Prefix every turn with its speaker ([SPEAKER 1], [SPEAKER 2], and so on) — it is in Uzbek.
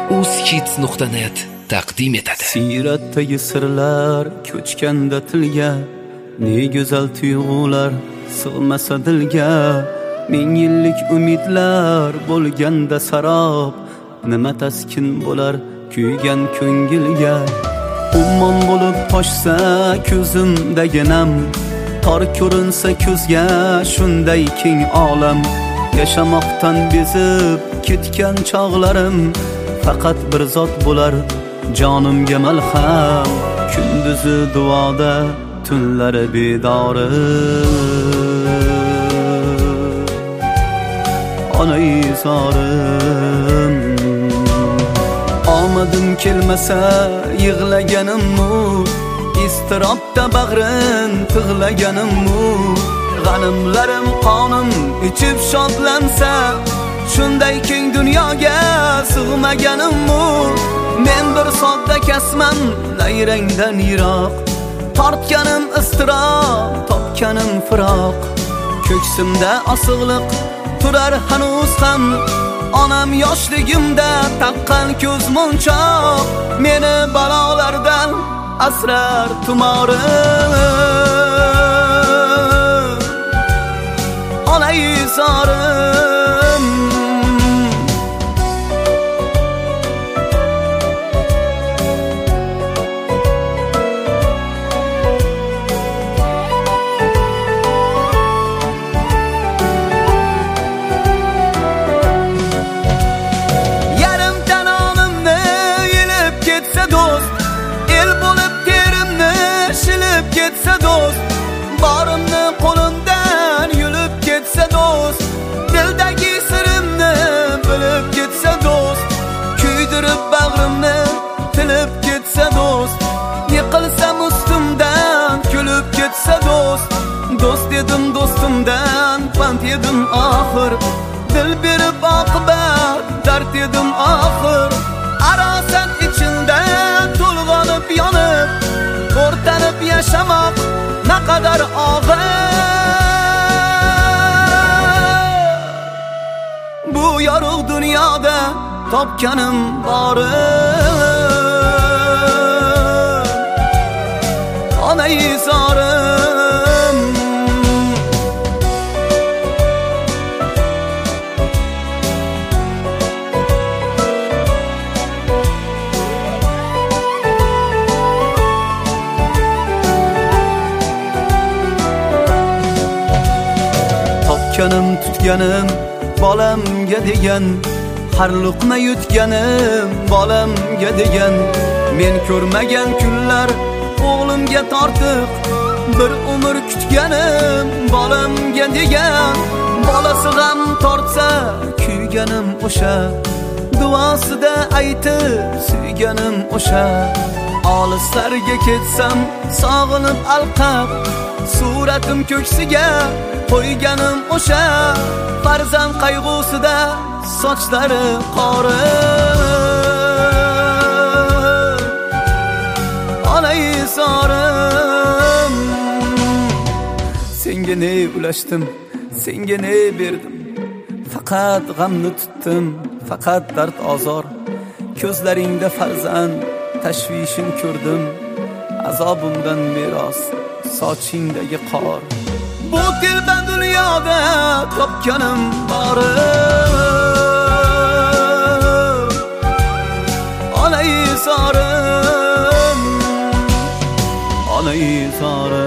[SPEAKER 1] uzkids.net taqdim etadi.
[SPEAKER 2] Siyratdagi sirlar ko'chganda tilga, ne go'zal tuyg'ular sig'masa dilga. Ming yillik umidlar bo'lganda sarob, nima taskin bo'lar kuygan ko'ngilga. Ummon bo'lib toshsa ko'zimdagi nam, tor ko'rinsa ko'zga shunday keng olam. Yashamoqdan bezib ketgan chog'larim, faqat bir zot bo'lar jonimga malham. Kunduzi duoda, tunlari bedori, onay zorim. Omadim kelmasa yig'laganim-mu, istirobda bag'rin tig'laganim-mu. G'animlarim qonim ichib shodlansa, shunday keng dunyoga sig'maganim-mu. Men bir sodda kasman nayrangdan yiroq, tortganim iztirob, topganim firoq. Ko'ksimda osig'liq turar hanuz ham, onam yoshligimda taqqan ko'z munchoq. Meni balolardan asrar tumorim, onay zorim. Barimni qo'limdan yulib ketsa do'st, dildagi sirimni bilib ketsa do'st, kuydirib bag'rimni tilib ketsa do'st, yiqilsam ustimdan kulib ketsa do'st. Do'st dedim do'stimdan pand yedim oxir, dil berib oqibat dard yedim oxir. Arosat ichida to'lg'onib yonib, o'rtanib yashamoq naqadar og'ir. Bu yorug' dunyoda topganim borim, onay zorim. Topganim tutganim bolamga degan, har luqma yutganim bolamga degan. Men ko'rmagan kunlar o'g'limga tortiq, bir umr kutganim bolamga degan. Bolasi g'am tortsa kuyganim o'sha, duosida aytib suyganim o'sha. Olislarga ketsam sog'inib alqab, suratim ko'ksiga qo'yganim o'sha. Farzand qayg'usida sochlari qorib, onay zorim. Senga ne ulashdim, senga ne berdim, faqat g'amni tutdim, faqat dard azor. Ko'zlaringda farzand tashvishin ko'rdim, azobimdan meros sochingdagi qor. Bu tilba dunyoda topganim borim, onay zorim, onay zorim.